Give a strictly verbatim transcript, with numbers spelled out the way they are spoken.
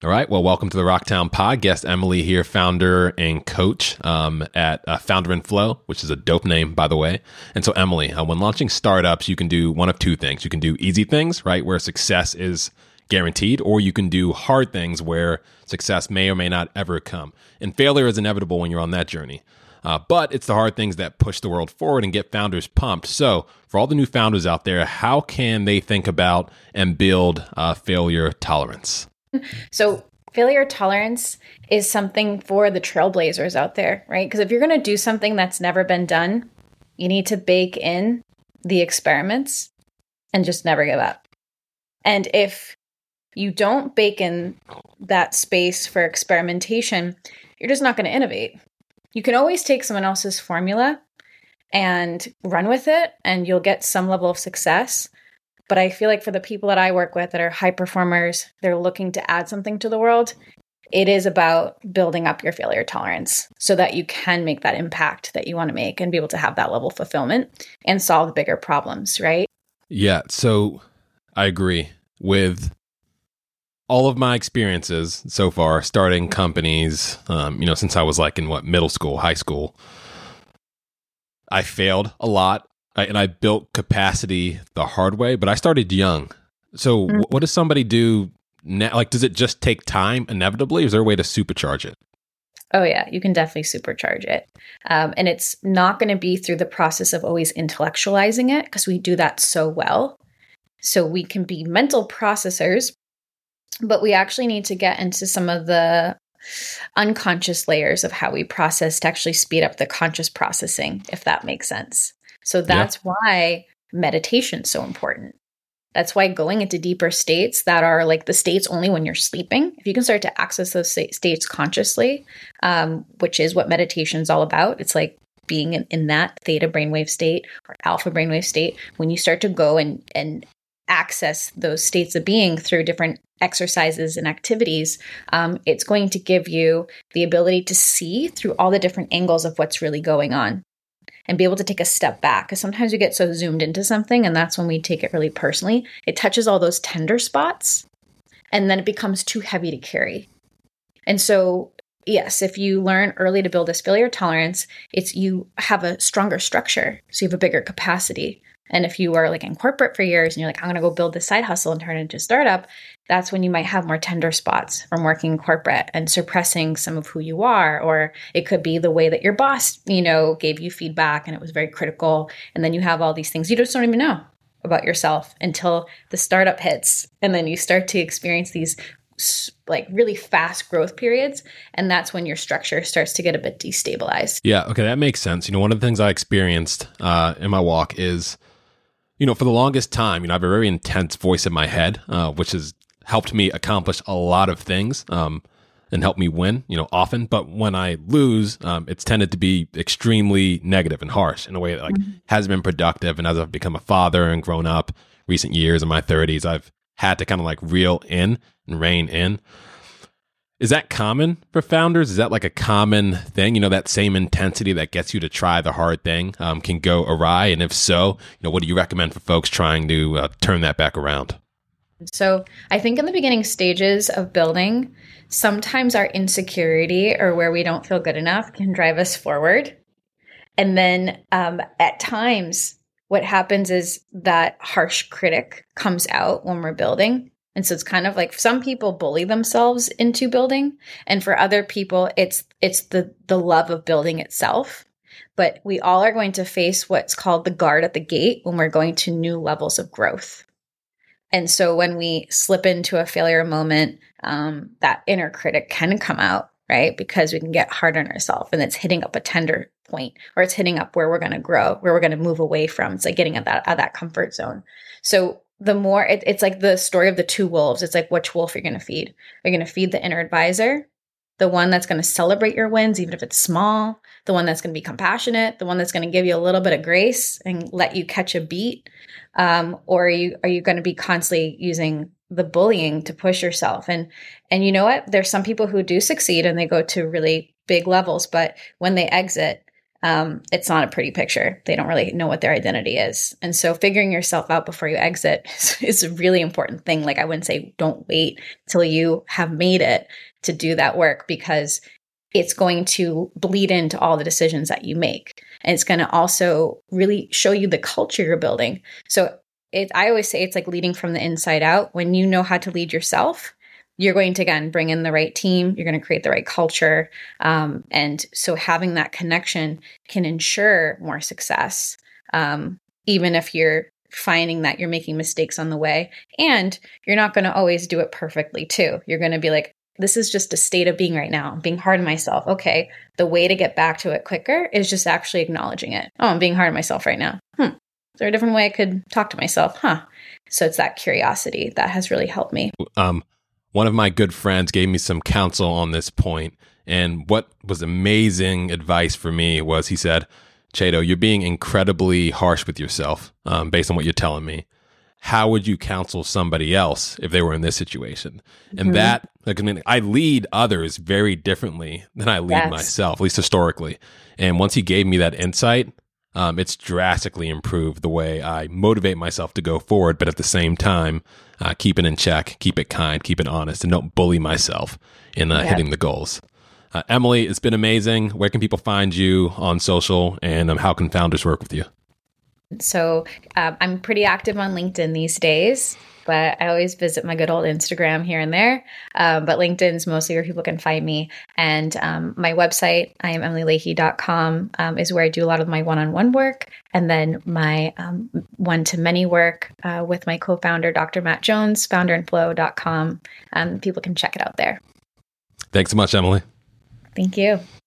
All right. Well, welcome to the Rocktown Pod. Guest Emily here, founder and coach um, at uh, Founder and Flow, which is a dope name, by the way. And so, Emily, uh, when launching startups, you can do one of two things. You can do easy things, right, where success is guaranteed, or you can do hard things where success may or may not ever come. And failure is inevitable when you're on that journey. Uh, but it's the hard things that push the world forward and get founders pumped. So for all the new founders out there, how can they think about and build uh, failure tolerance? So failure tolerance is something for the trailblazers out there, right? Because if you're going to do something that's never been done, you need to bake in the experiments and just never give up. And if you don't bake in that space for experimentation, you're just not going to innovate. You can always take someone else's formula and run with it, and you'll get some level of success. But I feel like for the people that I work with that are high performers, they're looking to add something to the world. It is about building up your failure tolerance so that you can make that impact that you want to make and be able to have that level of fulfillment and solve bigger problems, right? Yeah. So I agree with all of my experiences so far, starting companies, um, you know, since I was like in what, middle school, high school. I failed a lot. I, and I built capacity the hard way, but I started young. So mm-hmm. what does somebody do now? Like, does it just take time inevitably? Or is there a way to supercharge it? Oh, yeah, you can definitely supercharge it. Um, and it's not going to be through the process of always intellectualizing it, because we do that so well. So we can be mental processors, but we actually need to get into some of the unconscious layers of how we process to actually speed up the conscious processing, if that makes sense. So that's yeah. why meditation is so important. That's why going into deeper states that are like the states only when you're sleeping, if you can start to access those states consciously, um, which is what meditation is all about. It's like being in, in that theta brainwave state or alpha brainwave state. When you start to go and, and access those states of being through different exercises and activities, um, it's going to give you the ability to see through all the different angles of what's really going on. And be able to take a step back. Because sometimes we get so zoomed into something, and that's when we take it really personally. It touches all those tender spots, and then it becomes too heavy to carry. And so, yes, if you learn early to build this failure tolerance, it's you have a stronger structure, so you have a bigger capacity. And if you are like in corporate for years and you're like, I'm going to go build this side hustle and turn it into a startup, that's when you might have more tender spots from working in corporate and suppressing some of who you are. Or it could be the way that your boss, you know, gave you feedback and it was very critical. And then you have all these things you just don't even know about yourself until the startup hits. And then you start to experience these like really fast growth periods. And that's when your structure starts to get a bit destabilized. Yeah. Okay. That makes sense. You know, one of the things I experienced uh, in my walk is, you know, for the longest time, you know, I have a very intense voice in my head, uh, which has helped me accomplish a lot of things um, and helped me win, you know, often. But when I lose, um, it's tended to be extremely negative and harsh in a way that like mm-hmm. hasn't been productive. And as I've become a father and grown up recent years in my thirties, I've had to kind of like reel in and rein in. Is that common for founders? Is that like a common thing? You know, that same intensity that gets you to try the hard thing um, can go awry. And if so, you know, what do you recommend for folks trying to uh, turn that back around? So I think in the beginning stages of building, sometimes our insecurity or where we don't feel good enough can drive us forward. And then um, at times, what happens is that harsh critic comes out when we're building. And so it's kind of like some people bully themselves into building. And for other people, it's it's the the love of building itself. But we all are going to face what's called the guard at the gate when we're going to new levels of growth. And so when we slip into a failure moment, um, that inner critic can come out, right? Because we can get hard on ourselves and it's hitting up a tender point, or it's hitting up where we're going to grow, where we're going to move away from. It's like getting at that, at that comfort zone. So the more, it, it's like the story of the two wolves. It's like, which wolf you're going to feed? You're going to feed the inner advisor, the one that's going to celebrate your wins, even if it's small, the one that's going to be compassionate, the one that's going to give you a little bit of grace and let you catch a beat. Um, or are you, are you going to be constantly using the bullying to push yourself? And, and you know what? There's some people who do succeed and they go to really big levels, but when they exit, um, it's not a pretty picture. They don't really know what their identity is. And so figuring yourself out before you exit is, is a really important thing. Like I wouldn't say don't wait till you have made it to do that work, because it's going to bleed into all the decisions that you make. And it's going to also really show you the culture you're building. So it, I always say it's like leading from the inside out. When you know how to lead yourself, you're going to, again, bring in the right team. You're going to create the right culture. Um, and so having that connection can ensure more success, um, even if you're finding that you're making mistakes on the way. And you're not going to always do it perfectly too. You're going to be like, this is just a state of being right now. I'm being hard on myself. Okay, the way to get back to it quicker is just actually acknowledging it. Oh, I'm being hard on myself right now. Hmm. Is there a different way I could talk to myself? Huh. So it's that curiosity that has really helped me. Um, one of my good friends gave me some counsel on this point, and what was amazing advice for me was he said, Chedo, you're being incredibly harsh with yourself um, based on what you're telling me. How would you counsel somebody else if they were in this situation? And mm-hmm. that, like, I mean, I lead others very differently than I lead yes. myself, at least historically. And once he gave me that insight, um, it's drastically improved the way I motivate myself to go forward, but at the same time, uh, keep it in check, keep it kind, keep it honest, and don't bully myself in uh, yeah. hitting the goals. Uh, Emily, it's been amazing. Where can people find you on social, and um, how can founders work with you? So uh, I'm pretty active on LinkedIn these days, but I always visit my good old Instagram here and there. Um, but LinkedIn is mostly where people can find me. And um, my website, I am emily leahy dot com, um, is where I do a lot of my one-on-one work. And then my um, one-to-many work uh, with my co-founder, Doctor Matt Jones, founder and flow dot com. Um, people can check it out there. Thanks so much, Emily. Thank you.